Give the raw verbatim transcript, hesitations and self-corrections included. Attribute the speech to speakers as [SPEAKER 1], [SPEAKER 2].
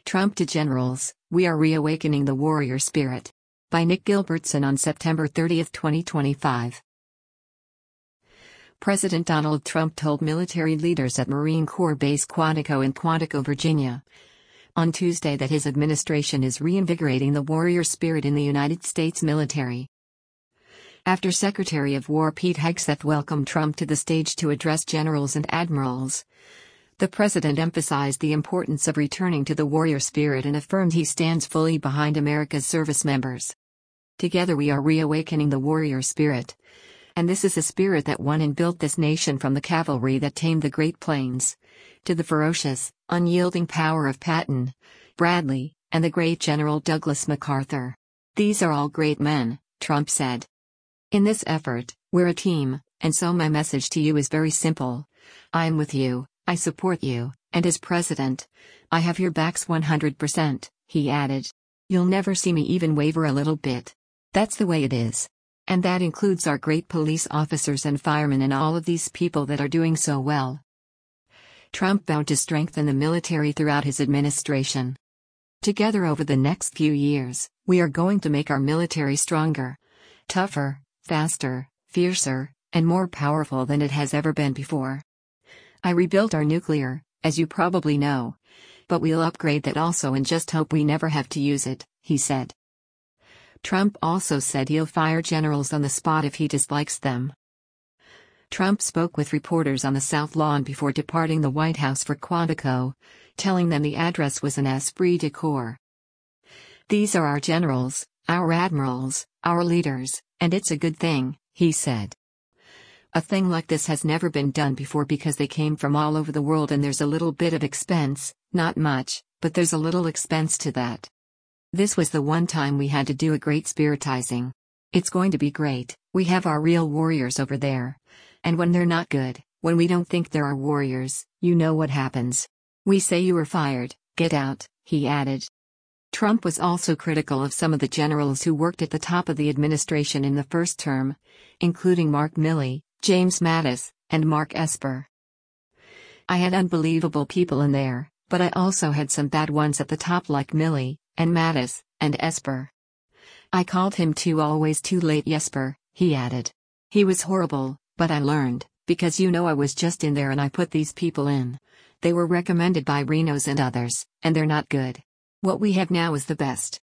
[SPEAKER 1] Trump to Generals, We Are Reawakening the Warrior Spirit. By Nick Gilbertson on September thirtieth, twenty twenty-five. President Donald Trump told military leaders at Marine Corps Base Quantico in Quantico, Virginia, on Tuesday that his administration is reinvigorating the warrior spirit in the United States military. After Secretary of War Pete Hegseth welcomed Trump to the stage to address generals and admirals, the president emphasized the importance of returning to the warrior spirit and affirmed he stands fully behind America's service members. Together we are reawakening the warrior spirit. And this is a spirit that won and built this nation, from the cavalry that tamed the Great Plains, to the ferocious, unyielding power of Patton, Bradley, and the great General Douglas MacArthur. These are all great men, Trump said. In this effort, we're a team, and so my message to you is very simple. I am with you, I support you, and as president, I have your backs one hundred percent, he added. You'll never see me even waver a little bit. That's the way it is. And that includes our great police officers and firemen and all of these people that are doing so well. Trump vowed to strengthen the military throughout his administration. Together over the next few years, we are going to make our military stronger, tougher, faster, fiercer, and more powerful than it has ever been before. I rebuilt our nuclear, as you probably know. But we'll upgrade that also and just hope we never have to use it, he said. Trump also said he'll fire generals on the spot if he dislikes them. Trump spoke with reporters on the South Lawn before departing the White House for Quantico, telling them the address was an esprit de corps. These are our generals, our admirals, our leaders, and it's a good thing, he said. A thing like this has never been done before because they came from all over the world and there's a little bit of expense, not much, but there's a little expense to that. This was the one time we had to do a great spiritizing. It's going to be great. We have our real warriors over there. And when they're not good, when we don't think there are warriors, you know what happens. We say you are fired, get out, he added. Trump was also critical of some of the generals who worked at the top of the administration in the first term, including Mark Milley, James Mattis, and Mark Esper. I had unbelievable people in there, but I also had some bad ones at the top like Milley, and Mattis, and Esper. I called him too always too late Jesper, he added. He was horrible, but I learned, because you know I was just in there and I put these people in. They were recommended by Renos and others, and they're not good. What we have now is the best.